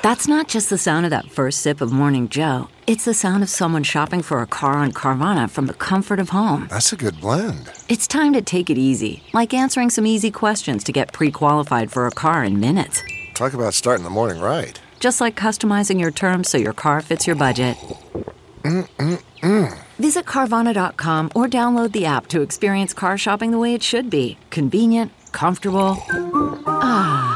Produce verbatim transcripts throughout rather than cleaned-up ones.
That's not just the sound of that first sip of Morning Joe. It's the sound of someone shopping for a car on Carvana from the comfort of home. That's a good blend. It's time to take it easy, like answering some easy questions to get pre-qualified for a car in minutes. Talk about starting the morning right. Just like customizing your terms so your car fits your budget. Mm-mm-mm. Visit Carvana dot com or download the app to experience car shopping the way it should be. Convenient, comfortable. Ah.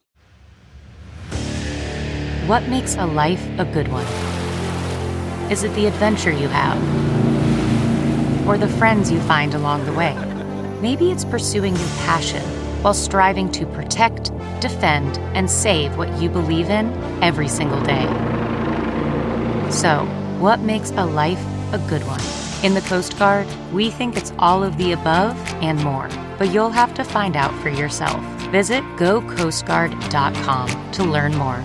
What makes a life a good one? Is it the adventure you have? Or the friends you find along the way? Maybe it's pursuing your passion while striving to protect, defend, and save what you believe in every single day. So, what makes a life a good one? In the Coast Guard, we think it's all of the above and more, but you'll have to find out for yourself. Visit go coast guard dot com to learn more.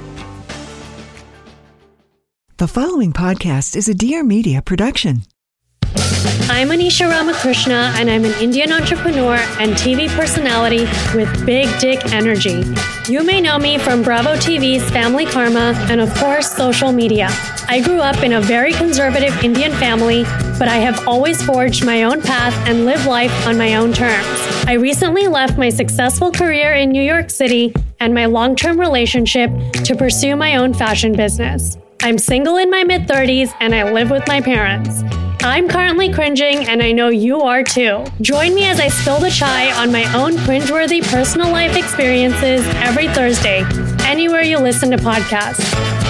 The following podcast is a Dear Media production. I'm Anisha Ramakrishna, and I'm an Indian entrepreneur and T V personality with big dick energy. You may know me from Bravo T V's Family Karma and, of course, social media. I grew up in a very conservative Indian family, but I have always forged my own path and lived life on my own terms. I recently left my successful career in New York City and my long-term relationship to pursue my own fashion business. I'm single in my mid-thirties and I live with my parents. I'm currently cringing and I know you are too. Join me as I spill the chai on my own cringeworthy personal life experiences every Thursday, anywhere you listen to podcasts.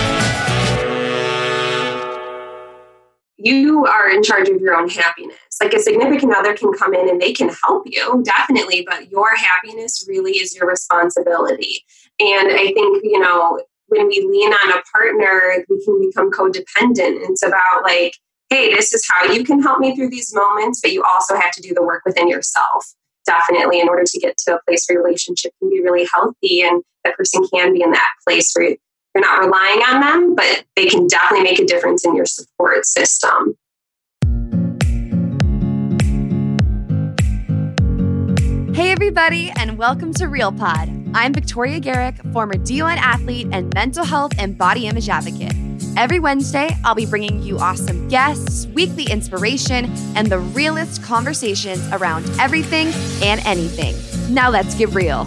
You are in charge of your own happiness. Like a significant other can come in and they can help you, definitely, but your happiness really is your responsibility. And I think, you know, when we lean on a partner, we can become codependent. It's about like, hey, this is how you can help me through these moments, but you also have to do the work within yourself, definitely, in order to get to a place where your relationship can be really healthy and that person can be in that place where you're not relying on them, but they can definitely make a difference in your support system. Hey everybody, and welcome to Real Pod. I'm Victoria Garrick, former D one athlete and mental health and body image advocate. Every Wednesday, I'll be bringing you awesome guests, weekly inspiration, and the realest conversations around everything and anything. Now let's get real.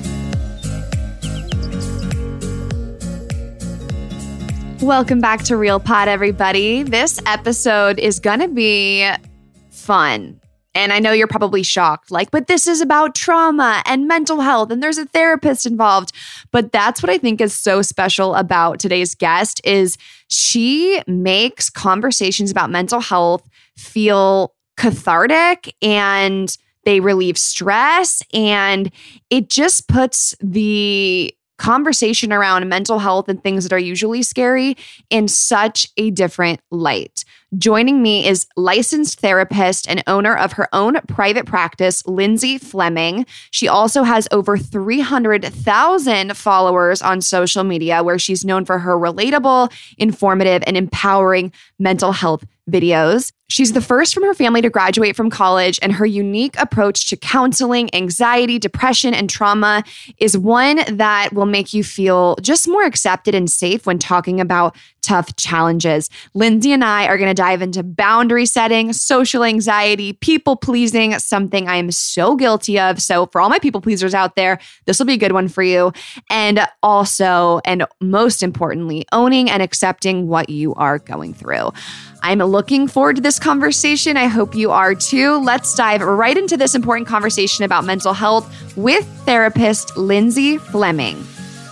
Welcome back to Real Pod, everybody. This episode is gonna be fun. And I know you're probably shocked, like, but this is about trauma and mental health and there's a therapist involved. But that's what I think is so special about today's guest is she makes conversations about mental health feel cathartic and they relieve stress. And it just puts the conversation around mental health and things that are usually scary in such a different light. Joining me is licensed therapist and owner of her own private practice, Lindsay Fleming. She also has over three hundred thousand followers on social media, where she's known for her relatable, informative, and empowering mental health videos. She's the first from her family to graduate from college, and her unique approach to counseling, anxiety, depression, and trauma is one that will make you feel just more accepted and safe when talking about tough challenges. Lindsay and I are going to dive into boundary setting, social anxiety, people pleasing, something I am so guilty of. So for all my people pleasers out there, this will be a good one for you. And also, and most importantly, owning and accepting what you are going through. I'm looking forward to this conversation. I hope you are too. Let's dive right into this important conversation about mental health with therapist Lindsay Fleming.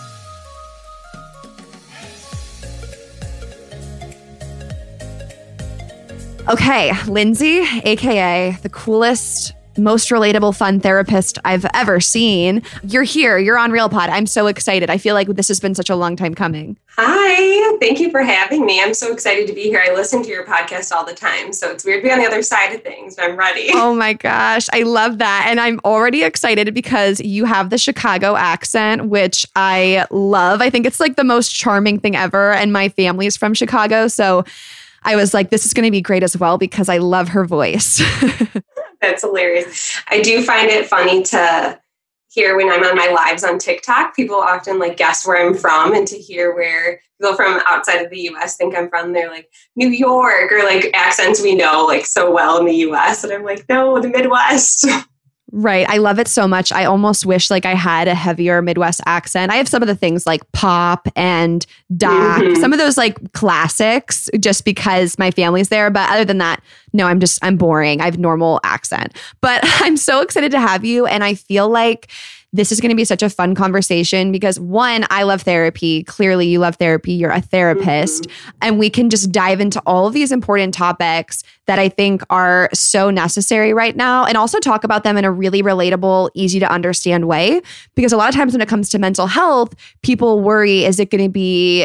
Okay, Lindsay, A K A the coolest, most relatable, fun therapist I've ever seen. You're here. You're on Real Pod. I'm so excited. I feel like this has been such a long time coming. Hi. Thank you for having me. I'm so excited to be here. I listen to your podcast all the time, so it's weird to be on the other side of things, but I'm ready. Oh my gosh. I love that. And I'm already excited because you have the Chicago accent, which I love. I think it's like the most charming thing ever. And my family is from Chicago, so I was like, this is going to be great as well because I love her voice. That's hilarious. I do find it funny to hear when I'm on my lives on TikTok, people often like guess where I'm from, and to hear where people from outside of the U S think I'm from, they're like New York or like accents we know like so well in the U S. And I'm like, no, the Midwest. Right. I love it so much. I almost wish like I had a heavier Midwest accent. I have some of the things like pop and doc, mm-hmm. some of those like classics just because my family's there. But other than that, no, I'm just, I'm boring. I have normal accent. But I'm so excited to have you. And I feel like this is going to be such a fun conversation because one, I love therapy. Clearly you love therapy. You're a therapist. Mm-hmm. And we can just dive into all of these important topics that I think are so necessary right now and also talk about them in a really relatable, easy to understand way. Because a lot of times when it comes to mental health, people worry, is it going to be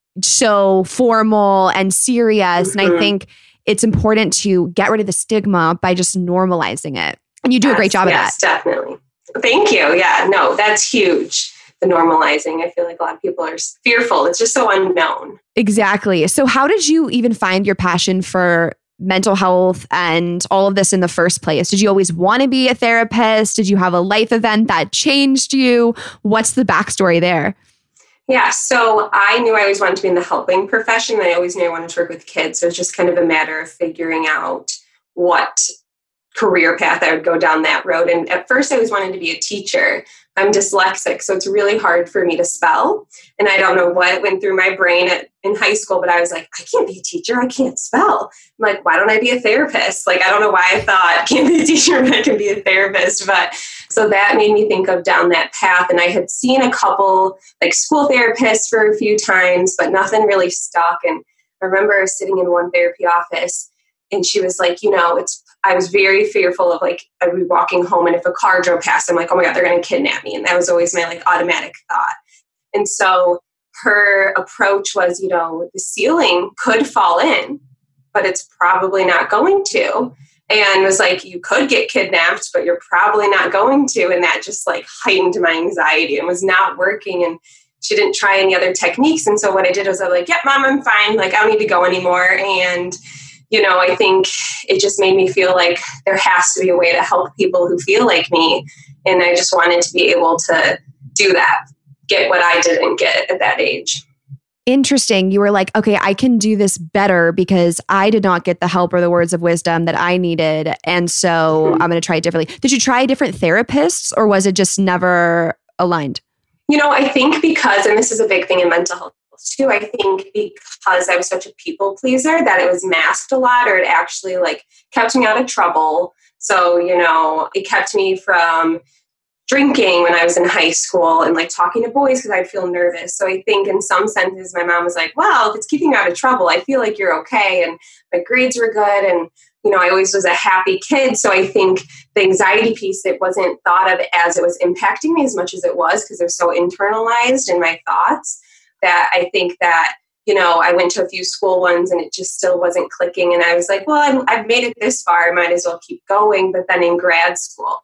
so formal and serious? Mm-hmm. And I think it's important to get rid of the stigma by just normalizing it. And you do yes, a great job yes, of that. Definitely. Thank you. Yeah, no, that's huge. The normalizing. I feel like a lot of people are fearful. It's just so unknown. Exactly. So how did you even find your passion for mental health and all of this in the first place? Did you always want to be a therapist? Did you have a life event that changed you? What's the backstory there? Yeah, so I knew I always wanted to be in the helping profession. I always knew I wanted to work with kids. So it's just kind of a matter of figuring out what career path I would go down that road. And at first I always wanted to be a teacher. I'm dyslexic, so it's really hard for me to spell. And I don't know what went through my brain at, in high school, but I was like, I can't be a teacher. I can't spell. I'm like, why don't I be a therapist? Like, I don't know why I thought I can't be a teacher, but I can be a therapist. But so that made me think of down that path. And I had seen a couple like school therapists for a few times, but nothing really stuck. And I remember sitting in one therapy office and she was like, you know, it's, I was very fearful of like, I'd be walking home and if a car drove past, I'm like, oh my God, they're going to kidnap me. And that was always my like automatic thought. And so her approach was, you know, the ceiling could fall in, but it's probably not going to. And was like, you could get kidnapped, but you're probably not going to. And that just like heightened my anxiety and was not working. And she didn't try any other techniques. And so what I did was I was like, yep, mom, I'm fine. Like, I don't need to go anymore. And you know, I think it just made me feel like there has to be a way to help people who feel like me. And I just wanted to be able to do that, get what I didn't get at that age. Interesting. You were like, okay, I can do this better because I did not get the help or the words of wisdom that I needed. And so mm-hmm. I'm going to try it differently. Did you try different therapists or was it just never aligned? You know, I think because, and this is a big thing in mental health too, I think because I was such a people pleaser that it was masked a lot, or it actually like kept me out of trouble. So, you know, it kept me from drinking when I was in high school and like talking to boys because I'd feel nervous. So I think in some senses, my mom was like, well, if it's keeping you out of trouble, I feel like you're okay. And my grades were good. And, you know, I always was a happy kid. So I think the anxiety piece, it wasn't thought of as it was impacting me as much as it was because they're so internalized in my thoughts. That I think that, you know, I went to a few school ones and it just still wasn't clicking. And I was like, well, I'm, I've made it this far. I might as well keep going. But then in grad school,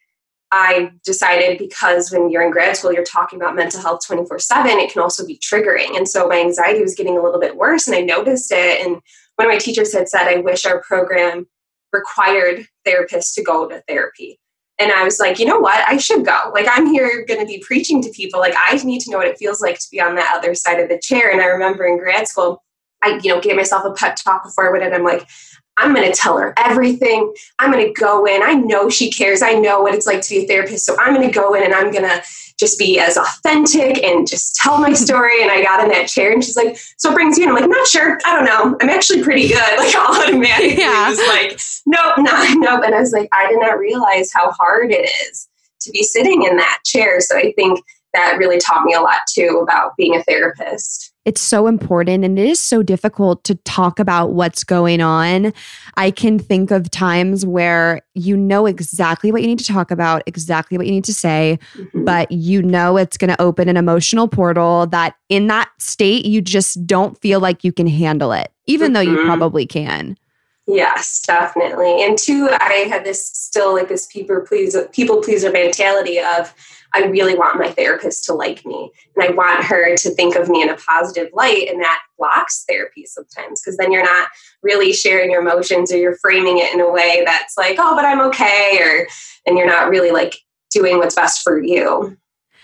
I decided because when you're in grad school, you're talking about mental health twenty-four seven, it can also be triggering. And so my anxiety was getting a little bit worse and I noticed it. And one of my teachers had said, I wish our program required therapists to go to therapy. And I was like, you know what? I should go. Like, I'm here going to be preaching to people. Like, I need to know what it feels like to be on that other side of the chair. And I remember in grad school, I, you know, gave myself a pep talk before I went in. I'm like, I'm going to tell her everything. I'm going to go in. I know she cares. I know what it's like to be a therapist. So I'm going to go in and I'm going to just be as authentic and just tell my story. And I got in that chair and she's like, so it brings you in. I'm like, not sure. I don't know. I'm actually pretty good. Like all automatically yeah. was like, nope, no, nope. And I was like, I did not realize how hard it is to be sitting in that chair. So I think that really taught me a lot too about being a therapist. It's so important and it is so difficult to talk about what's going on. I can think of times where you know exactly what you need to talk about, exactly what you need to say, mm-hmm. but you know it's going to open an emotional portal that in that state, you just don't feel like you can handle it, even mm-hmm. though you probably can. Yes, definitely. And two, I had this still like this people pleaser, people pleaser mentality of, I really want my therapist to like me and I want her to think of me in a positive light. And that blocks therapy sometimes because then you're not really sharing your emotions or you're framing it in a way that's like, oh, but I'm okay. Or, and you're not really like doing what's best for you.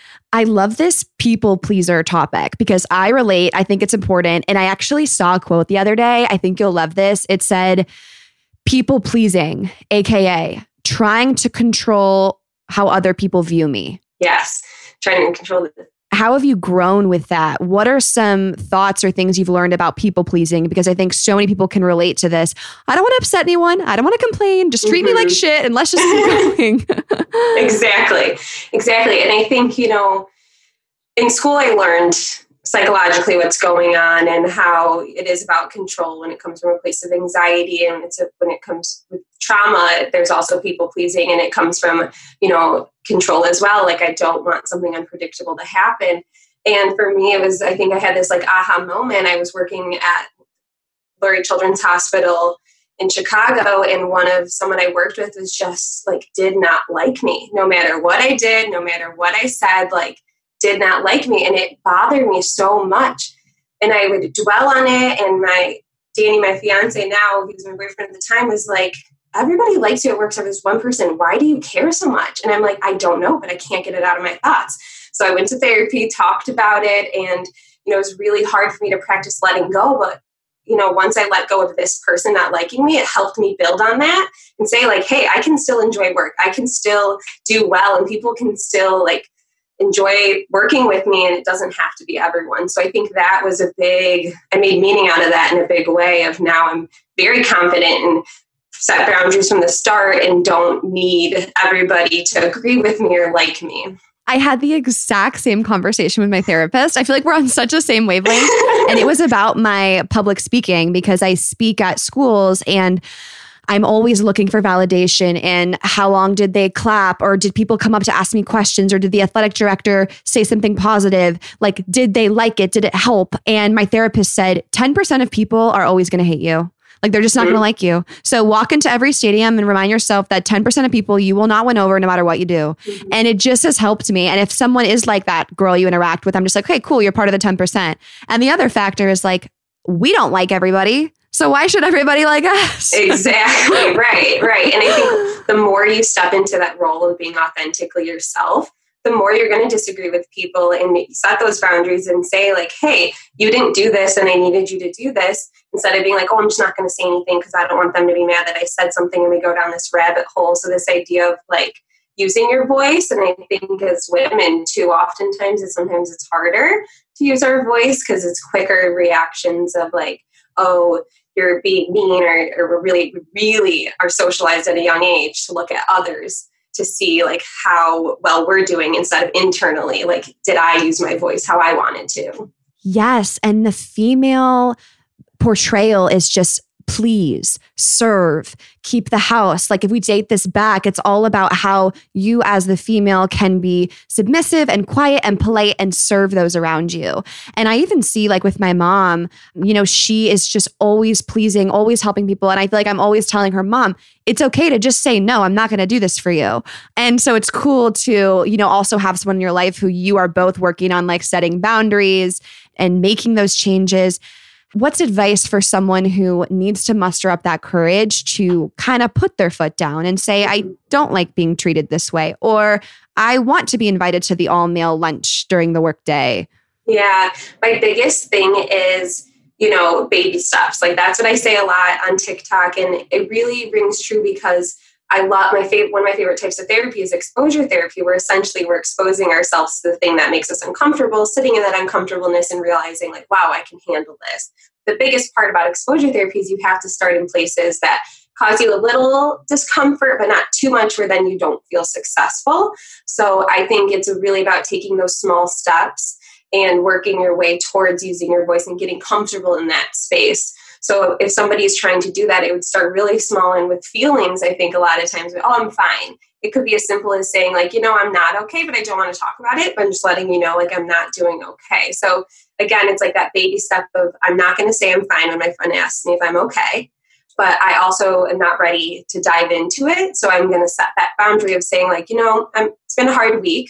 I love this people pleaser topic because I relate. I think it's important. And I actually saw a quote the other day. I think you'll love this. It said, people pleasing, A K A trying to control how other people view me. Yes. Trying to control the How have you grown with that? What are some thoughts or things you've learned about people pleasing? Because I think so many people can relate to this. I don't want to upset anyone. I don't want to complain. Just treat mm-hmm. me like shit and let's just keep going. Exactly. Exactly. And I think, you know, in school I learned psychologically what's going on and how it is about control when it comes from a place of anxiety, and it's a, when it comes with trauma, there's also people pleasing, and it comes from, you know, control as well. Like, I don't want something unpredictable to happen. And for me, it was, I think I had this like aha moment. I was working at Lurie Children's Hospital in Chicago, and one of someone I worked with was just like, did not like me, no matter what I did, no matter what I said, like did not like me. And it bothered me so much. And I would dwell on it. And my Danny, my fiance now, he was my boyfriend at the time, was like, everybody likes you at work except this one person. Why do you care so much? And I'm like, I don't know, but I can't get it out of my thoughts. So I went to therapy, talked about it. And, you know, it was really hard for me to practice letting go. But, you know, once I let go of this person not liking me, it helped me build on that and say like, hey, I can still enjoy work. I can still do well, and people can still like enjoy working with me, and it doesn't have to be everyone. So I think that was a big, I made meaning out of that in a big way of now I'm very confident and set boundaries from the start and don't need everybody to agree with me or like me. I had the exact same conversation with my therapist. I feel like we're on such a same wavelength. And it was about my public speaking, because I speak at schools and I'm always looking for validation in how long did they clap, or did people come up to ask me questions, or did the athletic director say something positive? Like, did they like it? Did it help? And my therapist said, ten percent of people are always going to hate you. Like, they're just not mm-hmm. going to like you. So walk into every stadium and remind yourself that ten percent of people you will not win over no matter what you do. Mm-hmm. And it just has helped me. And if someone is like that girl you interact with, I'm just like, okay, cool, you're part of the ten percent. And the other factor is like, we don't like everybody. So why should everybody like us? Exactly. Right. Right. And I think the more you step into that role of being authentically yourself, the more you're going to disagree with people, and set those boundaries and say like, hey, you didn't do this and I needed you to do this, instead of being like, oh, I'm just not going to say anything because I don't want them to be mad that I said something, and we go down this rabbit hole. So this idea of like using your voice, and I think as women too, oftentimes is sometimes it's harder to use our voice because it's quicker reactions of like, oh, you're being mean, or, or really, really are socialized at a young age to look at others to see like how well we're doing, instead of internally, like, did I use my voice how I wanted to? Yes. And the female portrayal is just please, serve, keep the house. Like, if we date this back, it's all about how you as the female can be submissive and quiet and polite and serve those around you. And I even see like with my mom, you know, she is just always pleasing, always helping people. And I feel like I'm always telling her, Mom, it's okay to just say, no, I'm not going to do this for you. And so it's cool to, you know, also have someone in your life who you are both working on like setting boundaries and making those changes. What's advice for someone who needs to muster up that courage to kind of put their foot down and say, I don't like being treated this way, or I want to be invited to the all-male lunch during the workday? Yeah, my biggest thing is, you know, baby steps. Like, that's what I say a lot on TikTok. And it really rings true because I love my favorite, one of my favorite types of therapy is exposure therapy, where essentially we're exposing ourselves to the thing that makes us uncomfortable, sitting in that uncomfortableness and realizing like, wow, I can handle this. The biggest part about exposure therapy is you have to start in places that cause you a little discomfort, but not too much where then you don't feel successful. So I think it's really about taking those small steps and working your way towards using your voice and getting comfortable in that space. So if somebody is trying to do that, it would start really small and with feelings. I think a lot of times, oh, I'm fine. It could be as simple as saying like, you know, I'm not okay, but I don't want to talk about it. But I'm just letting you know, like, I'm not doing okay. So again, it's like that baby step of, I'm not going to say I'm fine when my friend asks me if I'm okay, but I also am not ready to dive into it. So I'm going to set that boundary of saying like, you know, I'm, it's been a hard week.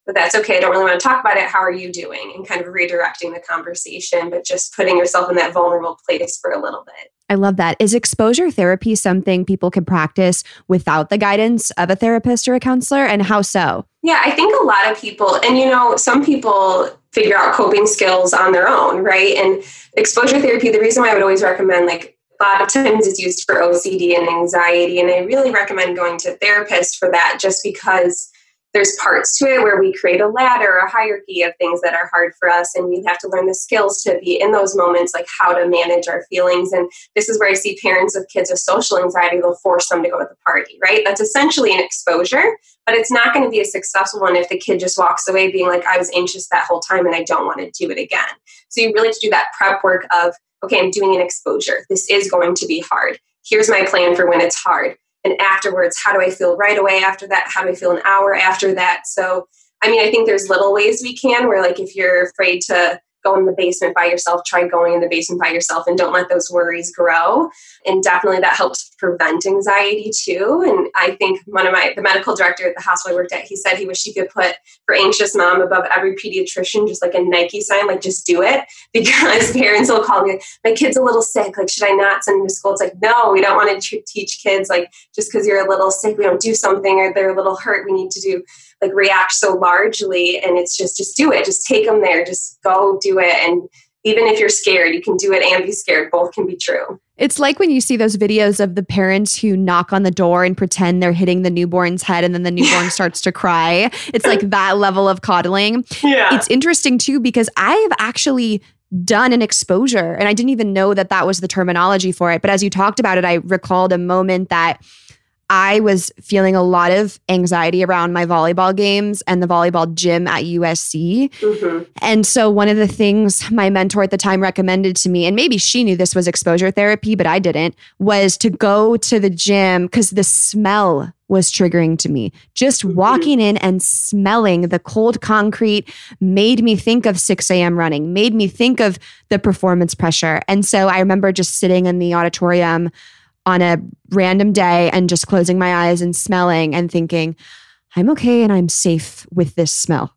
but that's okay. I don't really want to talk about it. How are you doing? And kind of redirecting the conversation, but just putting yourself in that vulnerable place for a little bit. I love that. Is exposure therapy something people can practice without the guidance of a therapist or a counselor? And how so? Yeah, I think a lot of people, and you know, some people figure out coping skills on their own, right? And exposure therapy, the reason why I would always recommend, like, a lot of times it's used for O C D and anxiety. And I really recommend going to a therapist for that, just because there's parts to it where we create a ladder, a hierarchy of things that are hard for us. And we have to learn the skills to be in those moments, like how to manage our feelings. And this is where I see parents of kids with social anxiety, they'll force them to go to the party, right? That's essentially an exposure, but it's not going to be a successful one if the kid just walks away being like, I was anxious that whole time and I don't want to do it again. So you really have to do that prep work of, okay, I'm doing an exposure. This is going to be hard. Here's my plan for when it's hard. And afterwards, how do I feel right away after that? How do I feel an hour after that? So, I mean, I think there's little ways we can where, like, if you're afraid to go in the basement by yourself, try going in the basement by yourself and don't let those worries grow. And definitely that helps prevent anxiety too. And I think one of my, the medical director at the hospital I worked at, he said he wished he could put for anxious mom above every pediatrician, just like a Nike sign, like just do it, because parents will call me, my kid's a little sick. Like, should I not send him to school? It's like, no, we don't want to tr- teach kids, like, just because you're a little sick, we don't do something, or they're a little hurt, we need to do like react so largely. And it's just, just do it. Just take them there. Just go do it. And even if you're scared, you can do it and be scared. Both can be true. It's like when you see those videos of the parents who knock on the door and pretend they're hitting the newborn's head and then the newborn starts to cry. It's like that level of coddling. Yeah. It's interesting too, because I've actually done an exposure and I didn't even know that that was the terminology for it. But as you talked about it, I recalled a moment that I was feeling a lot of anxiety around my volleyball games and the volleyball gym at U S C. Mm-hmm. And so one of the things my mentor at the time recommended to me, and maybe she knew this was exposure therapy, but I didn't, was to go to the gym because the smell was triggering to me. Just mm-hmm. walking in and smelling the cold concrete made me think of six a.m. running, made me think of the performance pressure. And so I remember just sitting in the auditorium on a random day and just closing my eyes and smelling and thinking, I'm okay and I'm safe with this smell.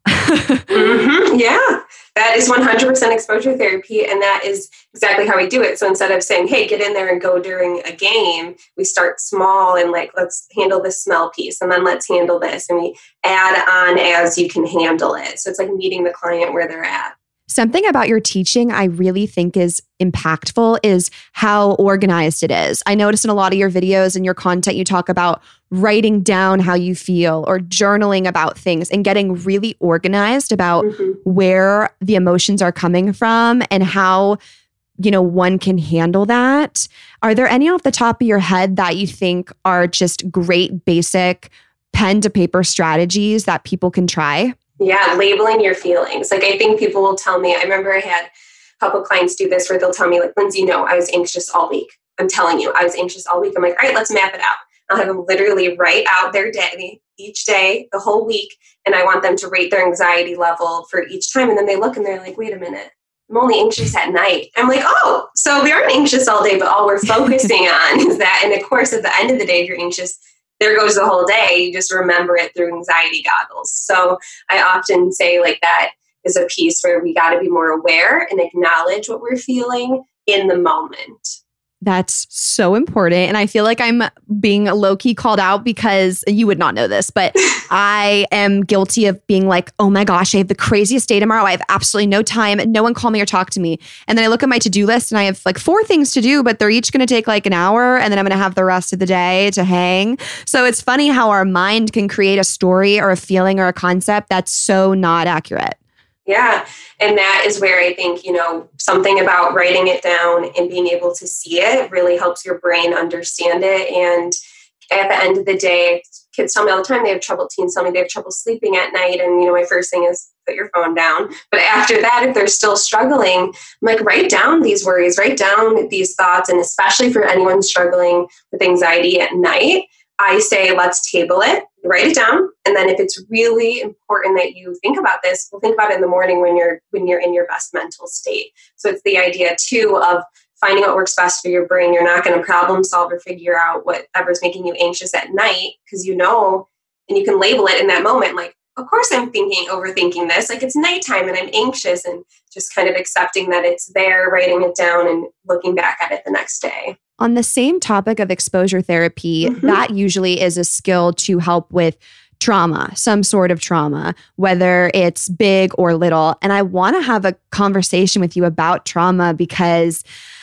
mm-hmm. Yeah, that is one hundred percent exposure therapy. And that is exactly how we do it. So instead of saying, hey, get in there and go during a game, we start small and like, let's handle this smell piece. And then let's handle this. And we add on as you can handle it. So it's like meeting the client where they're at. Something about your teaching I really think is impactful is how organized it is. I notice in a lot of your videos and your content, you talk about writing down how you feel or journaling about things and getting really organized about mm-hmm. where the emotions are coming from and how, you know, one can handle that. Are there any off the top of your head that you think are just great basic pen to paper strategies that people can try? Yeah, labeling your feelings. Like, I think people will tell me, I remember I had a couple clients do this where they'll tell me, like, Lindsay, no, I was anxious all week. I'm telling you, I was anxious all week. I'm like, all right, let's map it out. I'll have them literally write out their day, each day, the whole week. And I want them to rate their anxiety level for each time. And then they look and they're like, wait a minute, I'm only anxious at night. I'm like, oh, so we aren't anxious all day, but all we're focusing on is that. And of course, at the end of the day, if you're anxious, there goes the whole day. You just remember it through anxiety goggles. So I often say, like, that is a piece where we got to be more aware and acknowledge what we're feeling in the moment. That's so important. And I feel like I'm being low-key called out because you would not know this, but I am guilty of being like, oh my gosh, I have the craziest day tomorrow. I have absolutely no time. No one call me or talk to me. And then I look at my to-do list and I have like four things to do, but they're each going to take like an hour. And then I'm going to have the rest of the day to hang. So it's funny how our mind can create a story or a feeling or a concept that's so not accurate. Yeah. And that is where I think, you know, something about writing it down and being able to see it really helps your brain understand it. And at the end of the day, kids tell me all the time they have trouble, teens tell me they have trouble sleeping at night. And, you know, my first thing is put your phone down. But after that, if they're still struggling, I'm like, write down these worries, write down these thoughts. And especially for anyone struggling with anxiety at night, I say, let's table it, write it down. And then if it's really important that you think about this, we'll think about it in the morning when you're when you're in your best mental state. So it's the idea too of finding what works best for your brain. You're not going to problem solve or figure out whatever's making you anxious at night because you know, and you can label it in that moment. Like, of course I'm thinking, overthinking this. Like it's nighttime and I'm anxious, and just kind of accepting that it's there, writing it down and looking back at it the next day. On the same topic of exposure therapy, mm-hmm. that usually is a skill to help with trauma, some sort of trauma, whether it's big or little. And I want to have a conversation with you about trauma because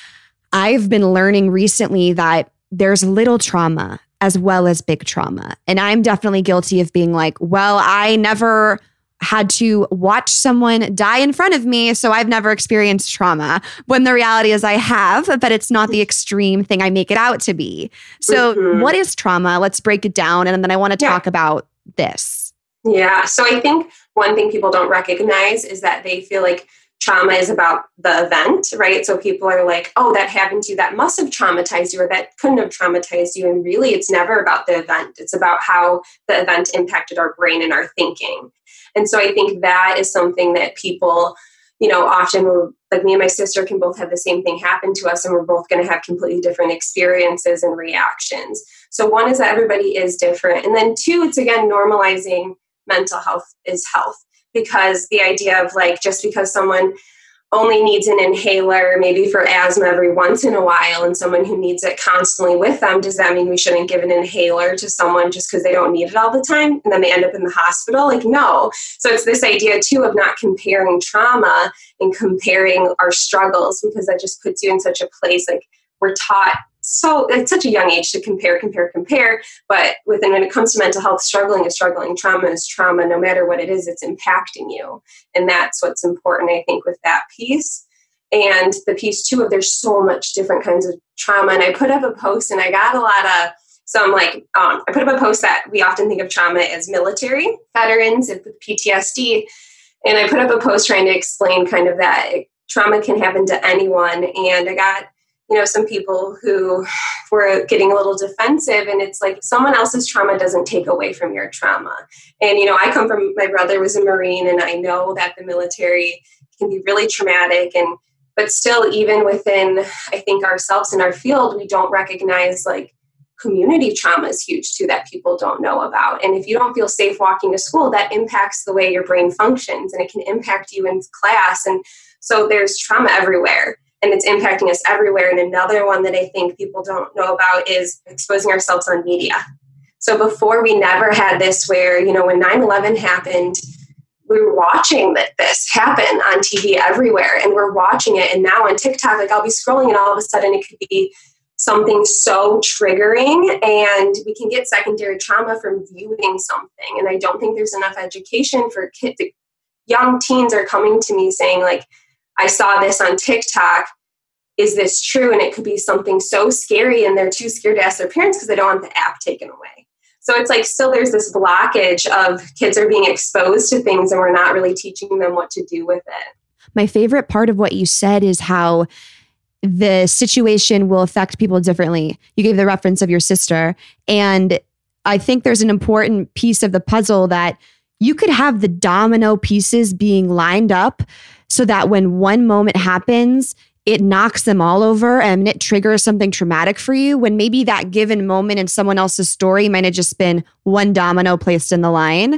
I've been learning recently that there's little trauma as well as big trauma. And I'm definitely guilty of being like, well, I never had to watch someone die in front of me, so I've never experienced trauma. When the reality is I have, but it's not the extreme thing I make it out to be. So mm-hmm. what is trauma? Let's break it down. And then I want to talk yeah. about this. Yeah. So I think one thing people don't recognize is that they feel like trauma is about the event, right? So people are like, oh, that happened to you. That must have traumatized you, or that couldn't have traumatized you. And really, it's never about the event. It's about how the event impacted our brain and our thinking. And so I think that is something that people, you know, often will, like me and my sister can both have the same thing happen to us, and we're both going to have completely different experiences and reactions. So one is that everybody is different. And then two, it's again, normalizing mental health is health. Because the idea of like, just because someone only needs an inhaler, maybe for asthma every once in a while, and someone who needs it constantly with them, does that mean we shouldn't give an inhaler to someone just because they don't need it all the time and then they end up in the hospital? Like, no. So it's this idea too of not comparing trauma and comparing our struggles, because that just puts you in such a place. Like we're taught so at such a young age to compare, compare, compare. But within, when it comes to mental health, struggling is struggling, trauma is trauma. No matter what it is, it's impacting you. And that's what's important, I think, with that piece. And the piece too of there's so much different kinds of trauma. And I put up a post and I got a lot of some like, um, I put up a post that we often think of trauma as military veterans with P T S D. And I put up a post trying to explain kind of that trauma can happen to anyone. And I got you know, some people who were getting a little defensive, and it's like someone else's trauma doesn't take away from your trauma. And, you know, I come from, my brother was a Marine, and I know that the military can be really traumatic. And, but still, even within, I think, ourselves in our field, we don't recognize like community trauma is huge too, that people don't know about. And if you don't feel safe walking to school, that impacts the way your brain functions, and it can impact you in class. And so there's trauma everywhere. And it's impacting us everywhere. And another one that I think people don't know about is exposing ourselves on media. So before, we never had this where, you know, when nine eleven happened, we were watching that this happen on T V everywhere, and we're watching it. And now on TikTok, like I'll be scrolling and all of a sudden it could be something so triggering, and we can get secondary trauma from viewing something. And I don't think there's enough education for kids. Young teens are coming to me saying like, I saw this on TikTok. Is this true? And it could be something so scary, and they're too scared to ask their parents because they don't want the app taken away. So it's like still there's this blockage of kids are being exposed to things, and we're not really teaching them what to do with it. My favorite part of what you said is how the situation will affect people differently. You gave the reference of your sister. And I think there's an important piece of the puzzle that you could have the domino pieces being lined up so that when one moment happens, it knocks them all over and it triggers something traumatic for you, when maybe that given moment in someone else's story might have just been one domino placed in the line.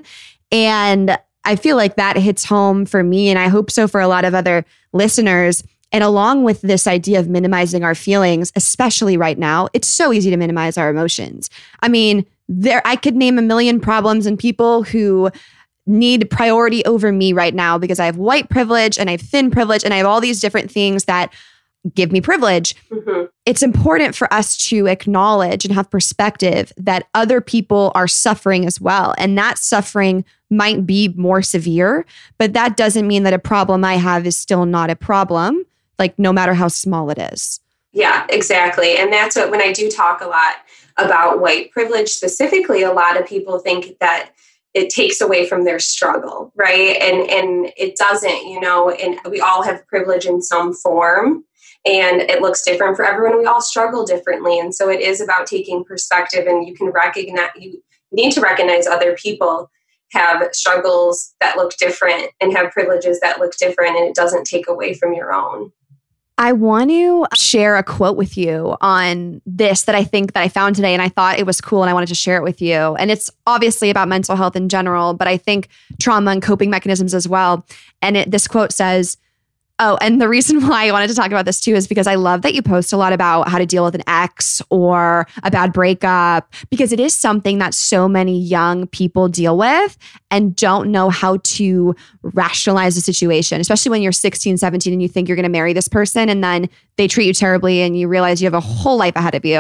And I feel like that hits home for me, and I hope so for a lot of other listeners. And along with this idea of minimizing our feelings, especially right now, it's so easy to minimize our emotions. I mean, there I could name a million problems and people who need priority over me right now because I have white privilege and I have thin privilege and I have all these different things that give me privilege. Mm-hmm. It's important for us to acknowledge and have perspective that other people are suffering as well. And that suffering might be more severe, but that doesn't mean that a problem I have is still not a problem, like no matter how small it is. Yeah, exactly. And that's what, when I do talk a lot about white privilege specifically, a lot of people think that it takes away from their struggle, right? And and it doesn't, you know, and we all have privilege in some form, and it looks different for everyone. We all struggle differently. And so it is about taking perspective, and you can recognize, you need to recognize other people have struggles that look different and have privileges that look different, and it doesn't take away from your own. I want to share a quote with you on this that I think that I found today, and I thought it was cool and I wanted to share it with you. And it's obviously about mental health in general, but I think trauma and coping mechanisms as well. And it, this quote says, oh, and the reason why I wanted to talk about this too is because I love that you post a lot about how to deal with an ex or a bad breakup, because it is something that so many young people deal with and don't know how to rationalize the situation, especially when you're sixteen, seventeen and you think you're going to marry this person and then they treat you terribly and you realize you have a whole life ahead of you.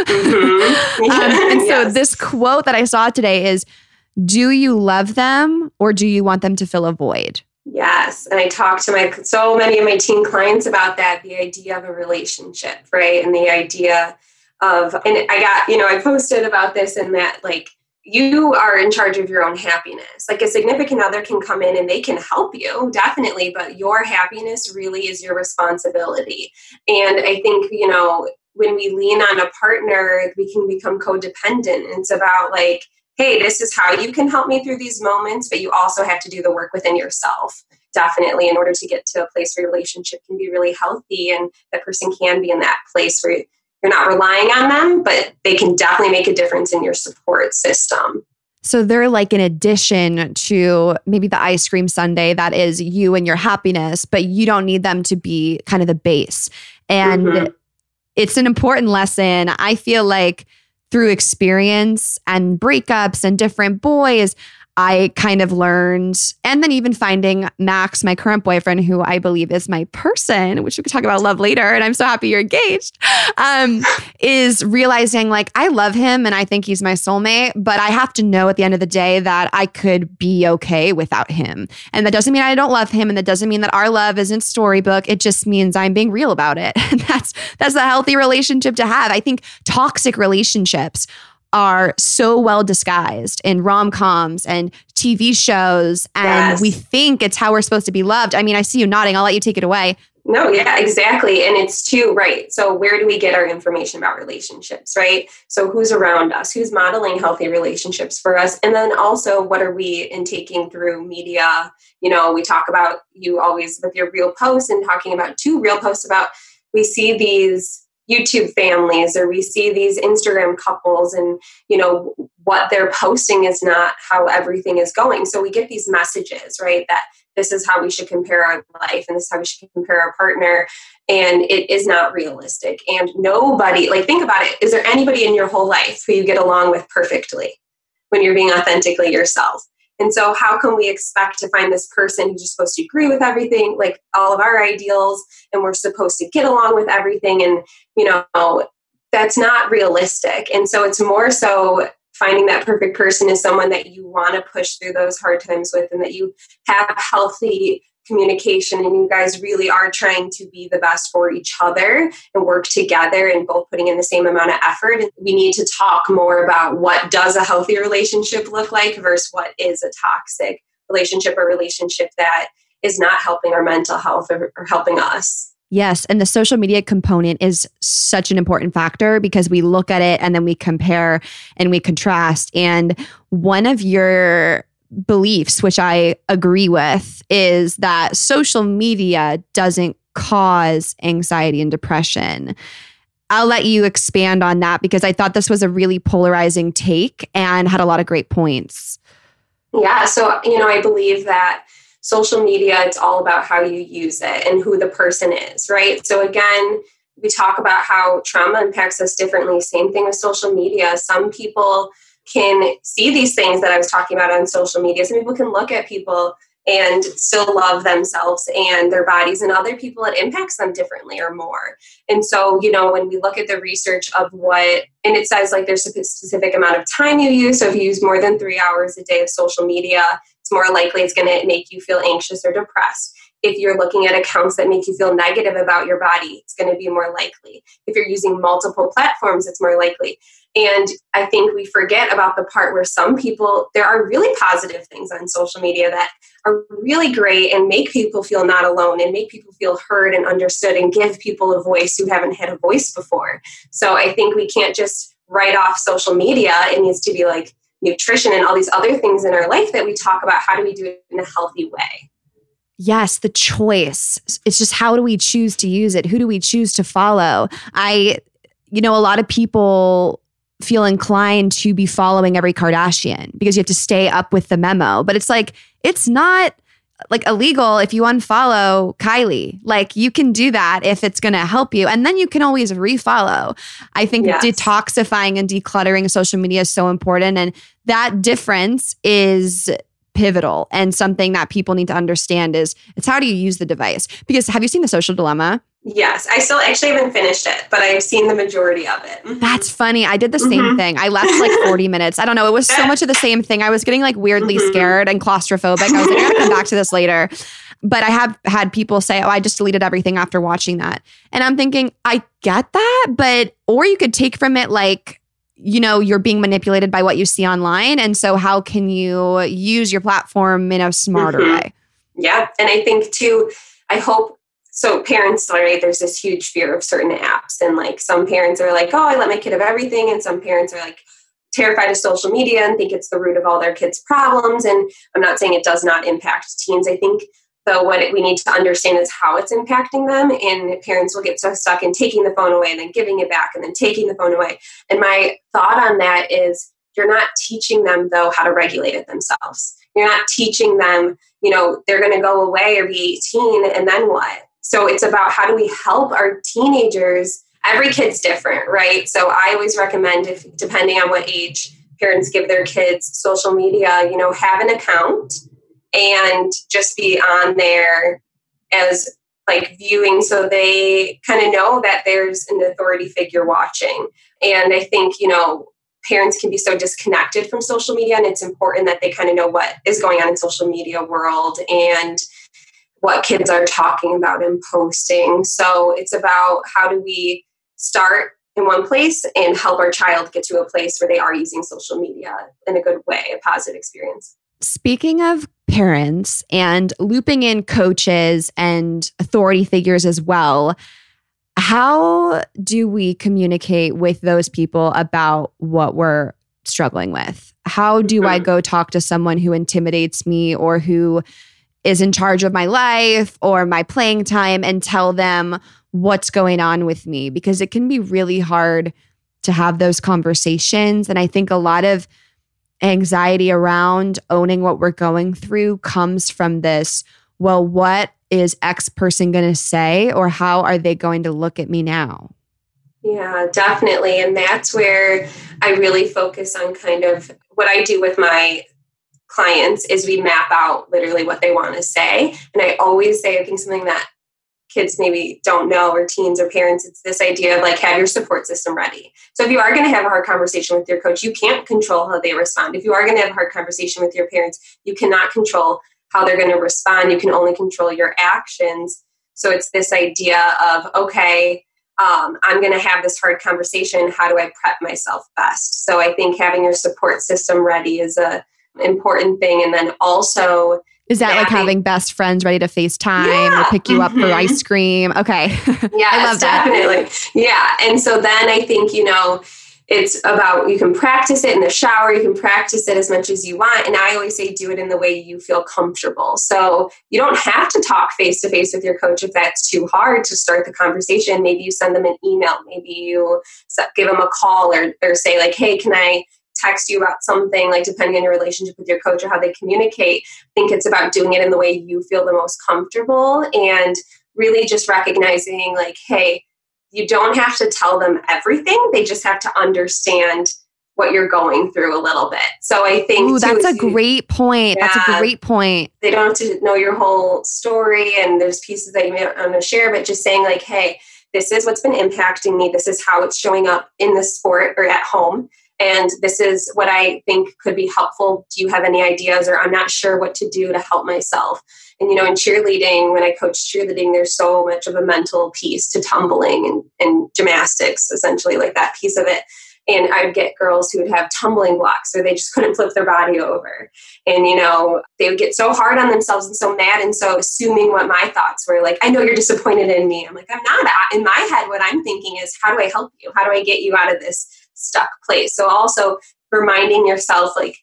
Mm-hmm. um, and so yes. This quote that I saw today is, do you love them or do you want them to fill a void? Yes. And I talk to my so many of my teen clients about that, the idea of a relationship, right? And the idea of, and I got, you know, I posted about this and that, like, you are in charge of your own happiness. Like, a significant other can come in and they can help you, definitely, but your happiness really is your responsibility. And I think, you know, when we lean on a partner, we can become codependent. It's about like, hey, this is how you can help me through these moments, but you also have to do the work within yourself, definitely, in order to get to a place where your relationship can be really healthy and that person can be in that place where you're not relying on them, but they can definitely make a difference in your support system. So they're like an addition to maybe the ice cream sundae that is you and your happiness, but you don't need them to be kind of the base. And mm-hmm. It's an important lesson. I feel like through experience and breakups and different boys, I kind of learned, and then even finding Max, my current boyfriend, who I believe is my person, which we could talk about love later, and I'm so happy you're engaged, um, is realizing like I love him and I think he's my soulmate, but I have to know at the end of the day that I could be okay without him. And that doesn't mean I don't love him, and that doesn't mean that our love isn't storybook. It just means I'm being real about it. And that's that's a healthy relationship to have. I think toxic relationships are so well disguised in rom-coms and T V shows. And yes. We think it's how we're supposed to be loved. I mean, I see you nodding. I'll let you take it away. No, yeah, exactly. And it's too, right. So where do we get our information about relationships, right? So who's around us? Who's modeling healthy relationships for us? And then also, what are we intaking through media? You know, we talk about you always with your real posts and talking about two real posts about, we see these YouTube families, or we see these Instagram couples, and, you know, what they're posting is not how everything is going. So we get these messages, right, that this is how we should compare our life and this is how we should compare our partner. And it is not realistic. And nobody, like, think about it. Is there anybody in your whole life who you get along with perfectly when you're being authentically yourself? And so how can we expect to find this person who's just supposed to agree with everything, like all of our ideals, and we're supposed to get along with everything? And, you know, that's not realistic. And so it's more so finding that perfect person is someone that you want to push through those hard times with, and that you have healthy communication, and you guys really are trying to be the best for each other and work together and both putting in the same amount of effort. And we need to talk more about what does a healthy relationship look like versus what is a toxic relationship, or relationship that is not helping our mental health or, or helping us. Yes. And the social media component is such an important factor, because we look at it and then we compare and we contrast. And one of your beliefs, which I agree with, is that social media doesn't cause anxiety and depression. I'll let you expand on that, because I thought this was a really polarizing take and had a lot of great points. Yeah. So, you know, I believe that social media, it's all about how you use it and who the person is, right? So again, we talk about how trauma impacts us differently. Same thing with social media. Some people can see these things that I was talking about on social media. Some people can look at people and still love themselves and their bodies, and other people, it impacts them differently or more. And so, you know, when we look at the research of what, and it says like there's a specific amount of time you use. So if you use more than three hours a day of social media, it's more likely it's going to make you feel anxious or depressed. If you're looking at accounts that make you feel negative about your body, it's going to be more likely. If you're using multiple platforms, it's more likely. And I think we forget about the part where some people, there are really positive things on social media that are really great and make people feel not alone and make people feel heard and understood and give people a voice who haven't had a voice before. So I think we can't just write off social media. It needs to be like nutrition and all these other things in our life that we talk about. How do we do it in a healthy way? Yes, the choice. It's just how do we choose to use it? Who do we choose to follow? I, you know, a lot of people feel inclined to be following every Kardashian because you have to stay up with the memo. But it's like, it's not like illegal if you unfollow Kylie. Like you can do that if it's going to help you. And then you can always refollow. I think yes. detoxifying and decluttering social media is so important. And that difference is pivotal and something that people need to understand is it's how do you use the device? Because have you seen The Social Dilemma? Yes. I still actually haven't finished it, but I've seen the majority of it. Mm-hmm. That's funny. I did the same mm-hmm. thing. I left like forty minutes. I don't know. It was so much of the same thing. I was getting like weirdly mm-hmm. scared and claustrophobic. I was like, I gotta come back to this later. But I have had people say, oh, I just deleted everything after watching that. And I'm thinking, I get that, but, or you could take from it like, you know, you're being manipulated by what you see online. And so how can you use your platform in a smarter mm-hmm. way? Yeah. And I think too, I hope, so parents, right, there's this huge fear of certain apps. And like some parents are like, oh, I let my kid have everything. And some parents are like terrified of social media and think it's the root of all their kids' problems. And I'm not saying it does not impact teens. I think though what it, we need to understand is how it's impacting them. And parents will get so stuck in taking the phone away and then giving it back and then taking the phone away. And my thought on that is you're not teaching them, though, how to regulate it themselves. You're not teaching them, you know, they're going to go away or be eighteen and then what? So it's about how do we help our teenagers. Every kid's different, right? So I always recommend, if depending on what age parents give their kids social media, you know, have an account and just be on there as like viewing so they kind of know that there's an authority figure watching. And I think, you know, parents can be so disconnected from social media, and it's important that they kind of know what is going on in social media world and what kids are talking about and posting. So it's about how do we start in one place and help our child get to a place where they are using social media in a good way, a positive experience. Speaking of parents and looping in coaches and authority figures as well, how do we communicate with those people about what we're struggling with? How do mm-hmm. I go talk to someone who intimidates me or who is in charge of my life or my playing time and tell them what's going on with me? Because it can be really hard to have those conversations. And I think a lot of anxiety around owning what we're going through comes from this, well, what is X person going to say, or how are they going to look at me now? Yeah, definitely. And that's where I really focus on kind of what I do with my clients is we map out literally what they want to say. And I always say, I think something that kids maybe don't know, or teens or parents, it's this idea of like, have your support system ready. So if you are going to have a hard conversation with your coach, you can't control how they respond. If you are going to have a hard conversation with your parents, you cannot control how they're going to respond. You can only control your actions. So it's this idea of, okay, um, I'm going to have this hard conversation. How do I prep myself best? So I think having your support system ready is a important thing. And then also, is that like having best friends ready to FaceTime yeah. or pick you up mm-hmm. for ice cream? Okay. Yeah, I love that. Definitely. Yeah. And so then I think, you know, it's about, you can practice it in the shower. You can practice it as much as you want. And I always say, do it in the way you feel comfortable. So you don't have to talk face to face with your coach if that's too hard to start the conversation. Maybe you send them an email. Maybe you give them a call or, or say like, hey, can I text you about something, like depending on your relationship with your coach or how they communicate. I think it's about doing it in the way you feel the most comfortable and really just recognizing like, hey, you don't have to tell them everything. They just have to understand what you're going through a little bit. So I think Ooh, that's a great point. Yeah, that's a great point. They don't have to know your whole story and there's pieces that you may want to share, but just saying like, hey, this is what's been impacting me. This is how it's showing up in the sport or at home. And this is what I think could be helpful. Do you have any ideas? Or I'm not sure what to do to help myself. And, you know, in cheerleading, when I coach cheerleading, there's so much of a mental piece to tumbling and, and gymnastics, essentially, like that piece of it. And I'd get girls who would have tumbling blocks or they just couldn't flip their body over. And, you know, they would get so hard on themselves and so mad. And so assuming what my thoughts were, like, I know you're disappointed in me. I'm like, I'm not. In my head, what I'm thinking is, how do I help you? How do I get you out of this stuck place? So also reminding yourself, like,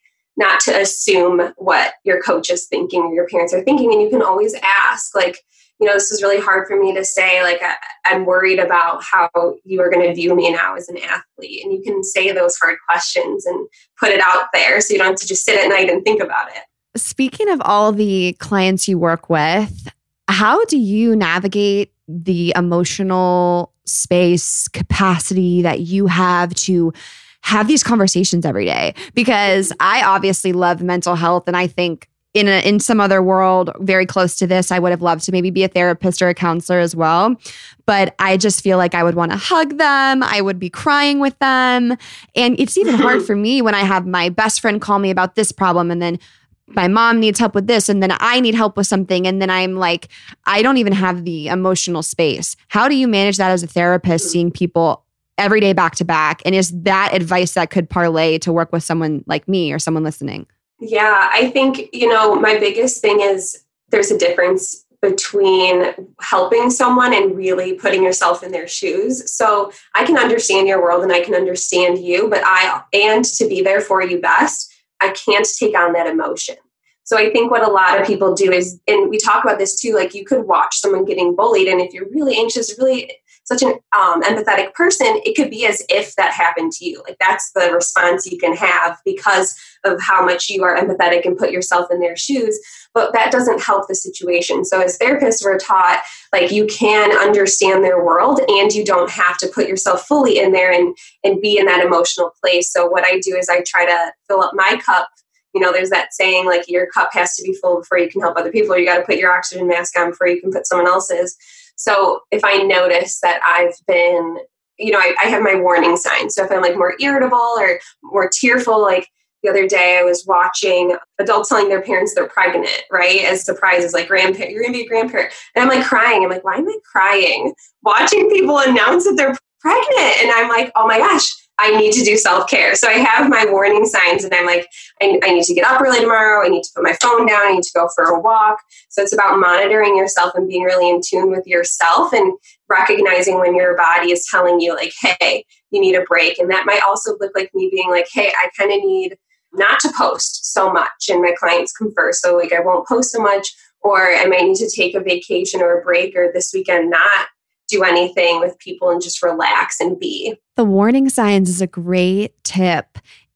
not to assume what your coach is thinking or your parents are thinking. And you can always ask, like, you know, this is really hard for me to say, like, I, I'm worried about how you are going to view me now as an athlete. And you can say those hard questions and put it out there so you don't have to just sit at night and think about it. Speaking of all the clients you work with, how do you navigate the emotional space capacity that you have to have these conversations every day? Because I obviously love mental health, and I think in a, in some other world very close to this, I would have loved to maybe be a therapist or a counselor as well. But I just feel like I would want to hug them. I would be crying with them. And it's even hard for me when I have my best friend call me about this problem, and then my mom needs help with this, and then I need help with something. And then I'm like, I don't even have the emotional space. How do you manage that as a therapist, seeing people every day back to back? And is that advice that could parlay to work with someone like me or someone listening? Yeah, I think, you know, my biggest thing is there's a difference between helping someone and really putting yourself in their shoes. So I can understand your world and I can understand you, but I, and to be there for you best, I can't take on that emotion. So I think what a lot of people do is, and we talk about this too, like you could watch someone getting bullied, and if you're really anxious, really such an um, empathetic person, it could be as if that happened to you. Like that's the response you can have because of how much you are empathetic and put yourself in their shoes. But that doesn't help the situation. So as therapists, we're taught like you can understand their world and you don't have to put yourself fully in there and, and be in that emotional place. So what I do is I try to fill up my cup. You know, there's that saying like your cup has to be full before you can help other people. You got to put your oxygen mask on before you can put someone else's. So if I notice that I've been, you know, I, I have my warning signs. So if I'm like more irritable or more tearful, like the other day I was watching adults telling their parents they're pregnant, right? As surprises, like grandparent, you're going to be a grandparent. And I'm like crying. I'm like, why am I crying? Watching people announce that they're pregnant. And I'm like, oh my gosh, I need to do self-care. So I have my warning signs and I'm like, I, I need to get up early tomorrow. I need to put my phone down. I need to go for a walk. So it's about monitoring yourself and being really in tune with yourself and recognizing when your body is telling you like, hey, you need a break. And that might also look like me being like, hey, I kind of need not to post so much. And my clients come first. So like I won't post so much, or I might need to take a vacation or a break, or this weekend not do anything with people and just relax and be. The warning signs is a great tip.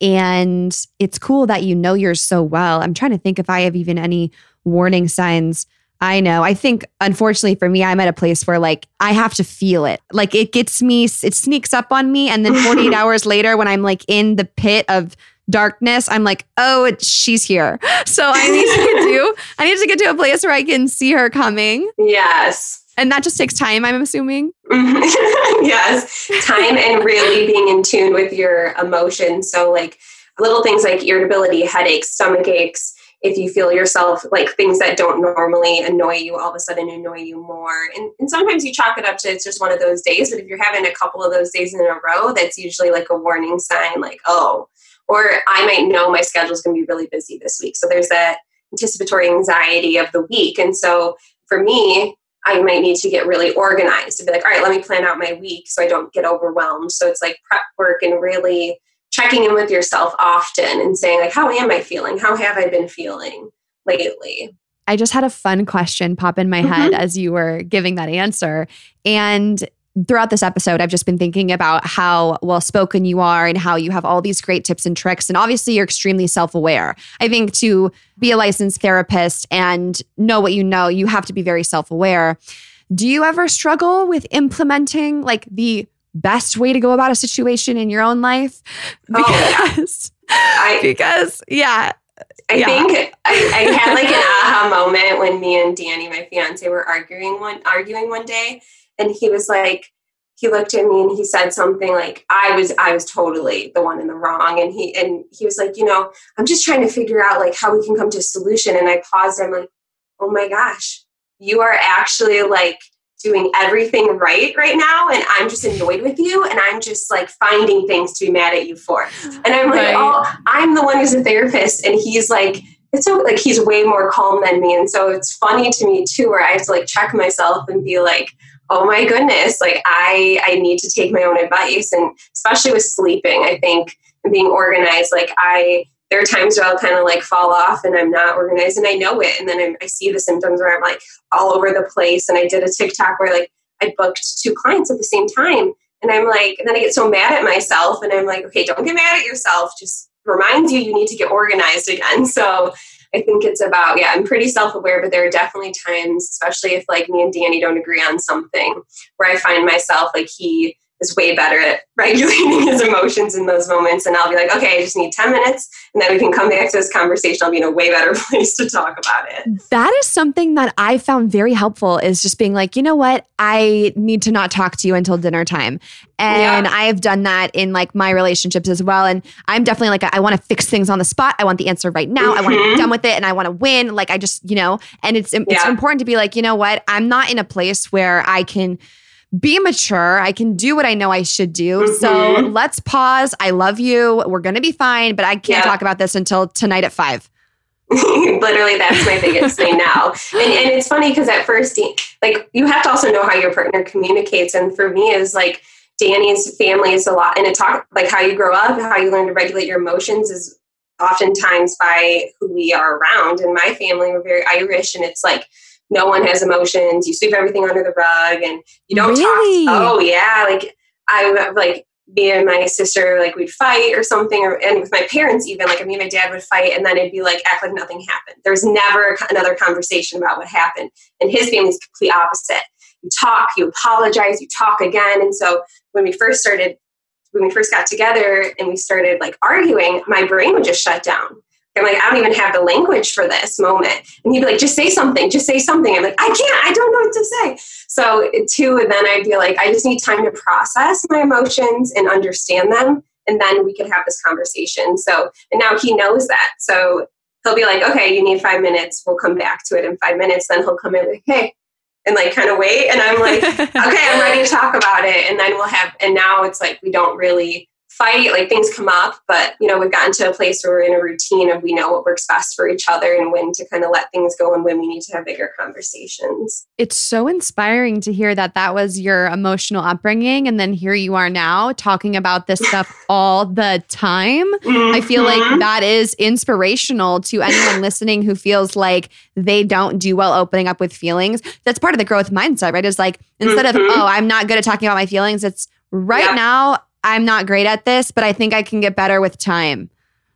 And it's cool that you know yours so well. I'm trying to think if I have even any warning signs I know. I think, unfortunately for me, I'm at a place where like I have to feel it. Like it gets me, it sneaks up on me. And then forty-eight hours later, when I'm like in the pit of darkness, I'm like, oh, it, she's here. So I need to get to, I need to get to a place where I can see her coming. Yes. And that just takes time, I'm assuming. Yes. Time and really being in tune with your emotions. So like little things like irritability, headaches, stomach aches, if you feel yourself like things that don't normally annoy you, all of a sudden annoy you more. And, and sometimes you chalk it up to it's just one of those days. But if you're having a couple of those days in a row, that's usually like a warning sign like, oh, or I might know my schedule's going to be really busy this week. So there's that anticipatory anxiety of the week. And so for me, I might need to get really organized and be like, all right, let me plan out my week so I don't get overwhelmed. So it's like prep work and really checking in with yourself often and saying like, how am I feeling? How have I been feeling lately? I just had a fun question pop in my mm-hmm. head as you were giving that answer. And throughout this episode, I've just been thinking about how well-spoken you are and how you have all these great tips and tricks. And obviously, you're extremely self-aware. I think to be a licensed therapist and know what you know, you have to be very self-aware. Do you ever struggle with implementing like the best way to go about a situation in your own life? Because, oh, I, because yeah. I yeah. think I, I had like an aha moment when me and Danny, my fiance, were arguing one arguing one day. And he was like, he looked at me and he said something like, I was, I was totally the one in the wrong. And he, and he was like, you know, I'm just trying to figure out like how we can come to a solution. And I paused. I'm like, oh my gosh, you are actually like doing everything right right now. And I'm just annoyed with you. And I'm just like finding things to be mad at you for. And I'm like, right. oh, I'm the one who's a therapist. And he's like, it's so like, he's way more calm than me. And so it's funny to me too, where I have to like check myself and be like, oh my goodness, like I, I need to take my own advice. And especially with sleeping, I think, and being organized, like I there are times where I'll kind of like fall off and I'm not organized and I know it. And then I'm, I see the symptoms where I'm like all over the place. And I did a TikTok where like I booked two clients at the same time. And I'm like, and then I get so mad at myself and I'm like, okay, don't get mad at yourself. Just reminds you, you need to get organized again. So I think it's about, yeah, I'm pretty self-aware, but there are definitely times, especially if like me and Danny don't agree on something, where I find myself like he is way better at regulating his emotions in those moments. And I'll be like, okay, I just need ten minutes and then we can come back to this conversation. I'll be in a way better place to talk about it. That is something that I found very helpful, is just being like, you know what? I need to not talk to you until dinner time. And yeah. I've done that in like my relationships as well. And I'm definitely like, I want to fix things on the spot. I want the answer right now. Mm-hmm. I want to be done with it and I want to win. Like I just, you know, and it's, it's yeah. important to be like, you know what? I'm not in a place where I can be mature. I can do what I know I should do. Mm-hmm. So let's pause. I love you. We're going to be fine, but I can't yeah. talk about this until tonight at five. Literally, that's my biggest thing now. And, and it's funny because at first, like, you have to also know how your partner communicates. And for me, is like Danny's family is a lot. And it talk like how you grow up, how you learn to regulate your emotions is oftentimes by who we are around. And my family, we're very Irish, and it's like, no one has emotions. You sweep everything under the rug and you don't really? talk. Oh yeah. Like I like me and my sister, like we'd fight or something, or, and with my parents, even like me and my dad would fight and then it'd be like, act like nothing happened. There's never another conversation about what happened. And his family's complete opposite. You talk, you apologize, you talk again. And so when we first started, when we first got together and we started like arguing, my brain would just shut down. I'm like, I don't even have the language for this moment. And he'd be like, just say something, just say something. I'm like, I can't, I don't know what to say. So too, and then I'd be like, I just need time to process my emotions and understand them. And then we could have this conversation. So, and now he knows that. So he'll be like, okay, you need five minutes. We'll come back to it in five minutes. Then he'll come in like, hey, and like kind of wait. And I'm like, okay, I'm ready to talk about it. And then we'll have, and now it's like, we don't really fight, like things come up, but you know, we've gotten to a place where we're in a routine of we know what works best for each other and when to kind of let things go and when we need to have bigger conversations. It's so inspiring to hear that that was your emotional upbringing. And then here you are now talking about this stuff all the time. Mm-hmm. I feel like that is inspirational to anyone listening who feels like they don't do well opening up with feelings. That's part of the growth mindset, right? Is like, instead mm-hmm. of, oh, I'm not good at talking about my feelings, it's right yep. now, I'm not great at this, but I think I can get better with time.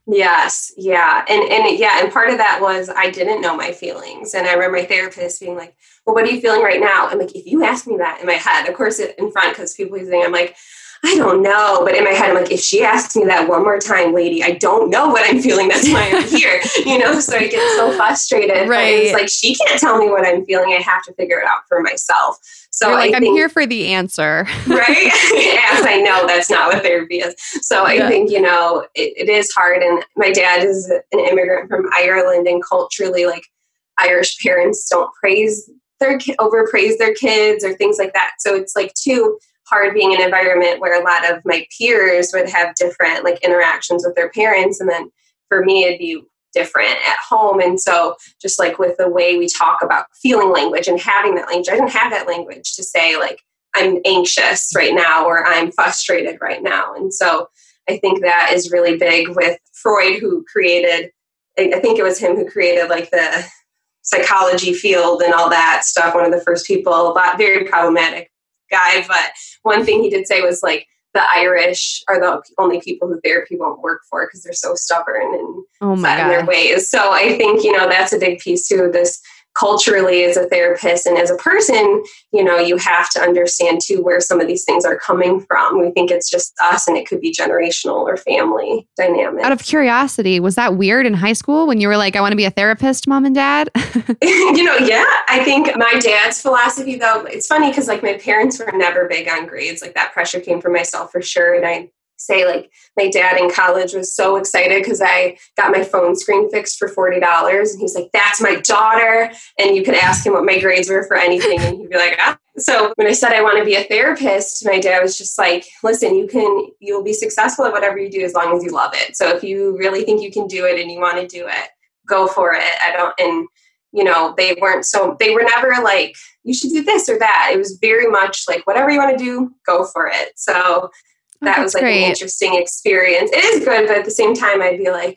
Yes. Yeah. And, and yeah. And part of that was I didn't know my feelings. And I remember my therapist being like, well, what are you feeling right now? I'm like, if you ask me that in my head, of course it in front, because people are saying, I'm like, I don't know. But in my head, I'm like, if she asks me that one more time, lady, I don't know what I'm feeling. That's why I'm here. You know, so I get so frustrated. Right. It's like, she can't tell me what I'm feeling. I have to figure it out for myself. So You're like, I I'm think, here for the answer. Right? As I know, that's not what therapy is. So I yeah. think, you know, it, it is hard. And my dad is an immigrant from Ireland, and culturally, like, Irish parents don't praise their, overpraise their kids or things like that. So it's like too hard being in an environment where a lot of my peers would have different like interactions with their parents. And then for me, it'd be different at home. And so just like with the way we talk about feeling language and having that language, I didn't have that language to say like, I'm anxious right now, or I'm frustrated right now. And so I think that is really big with Freud, who created, I think it was him who created like the psychology field and all that stuff. One of the first people, but very problematic guy. But one thing he did say was like, the Irish are the only people who therapy won't work for because they're so stubborn and oh my set in their ways. So I think, you know, that's a big piece too. This culturally as a therapist and as a person, you know, you have to understand too where some of these things are coming from. We think it's just us, and it could be generational or family dynamic. Out of curiosity, was that weird in high school when you were like, I want to be a therapist, mom and dad? You know, yeah. I think my dad's philosophy though, it's funny because like my parents were never big on grades. Like that pressure came from myself for sure. And I say like my dad in college was so excited because I got my phone screen fixed for forty dollars. And he's like, that's my daughter. And you could ask him what my grades were for anything. And he'd be like, ah. So when I said I want to be a therapist, my dad was just like, listen, you can, you'll be successful at whatever you do as long as you love it. So if you really think you can do it and you want to do it, go for it. I don't, and you know, they weren't so, they were never like, you should do this or that. It was very much like, whatever you want to do, go for it. So that oh, was like great. An interesting experience. It is good, but at the same time, I'd be like,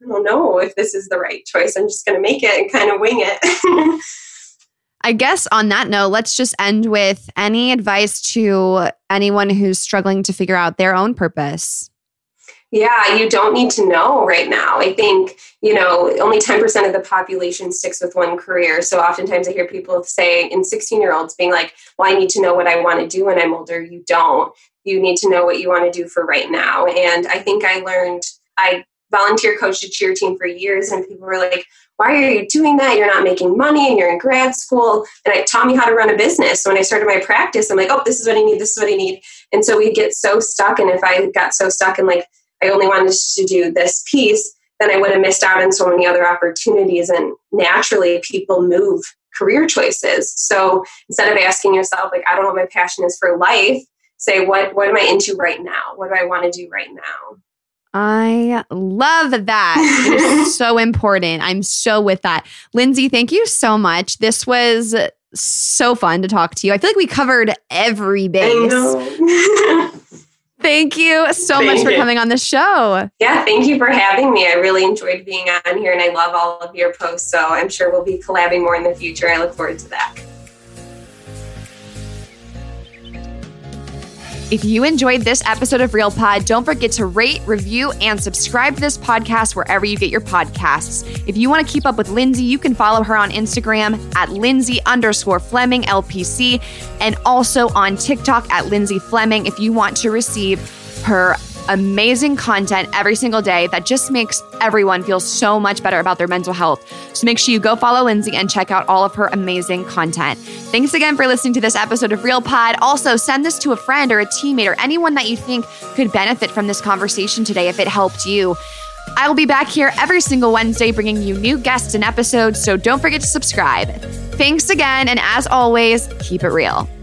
I don't know if this is the right choice. I'm just going to make it and kind of wing it. I guess on that note, let's just end with any advice to anyone who's struggling to figure out their own purpose. Yeah, you don't need to know right now. I think, you know, only ten percent of the population sticks with one career. So oftentimes I hear people say in sixteen-year-olds being like, well, I need to know what I want to do when I'm older. You don't. You need to know what you want to do for right now. And I think I learned, I volunteer coached a cheer team for years, and people were like, why are you doing that? You're not making money and you're in grad school. And it taught me how to run a business. So when I started my practice, I'm like, oh, this is what I need. This is what I need. And so we get so stuck. And if I got so stuck in like, I only wanted to do this piece, then I would have missed out on so many other opportunities. And naturally people move career choices. So instead of asking yourself, like, I don't know what my passion is for life, say, what, what am I into right now? What do I want to do right now? I love that. It is so important. I'm so with that. Lindsay, thank you so much. This was so fun to talk to you. I feel like we covered every base. I know. Thank you so thank much you. for coming on the show. Yeah, thank you for having me. I really enjoyed being on here and I love all of your posts. So I'm sure we'll be collabing more in the future. I look forward to that. If you enjoyed this episode of Real Pod, don't forget to rate, review, and subscribe to this podcast wherever you get your podcasts. If you want to keep up with Lindsay, you can follow her on Instagram at Lindsay underscore Fleming L P C and also on TikTok at Lindsay Fleming if you want to receive her amazing content every single day that just makes everyone feel so much better about their mental health. So make sure you go follow Lindsay and check out all of her amazing content. Thanks again for listening to this episode of Real Pod. Also, send this to a friend or a teammate or anyone that you think could benefit from this conversation today if it helped you. I will be back here every single Wednesday bringing you new guests and episodes, so don't forget to subscribe. Thanks again, and as always, keep it real.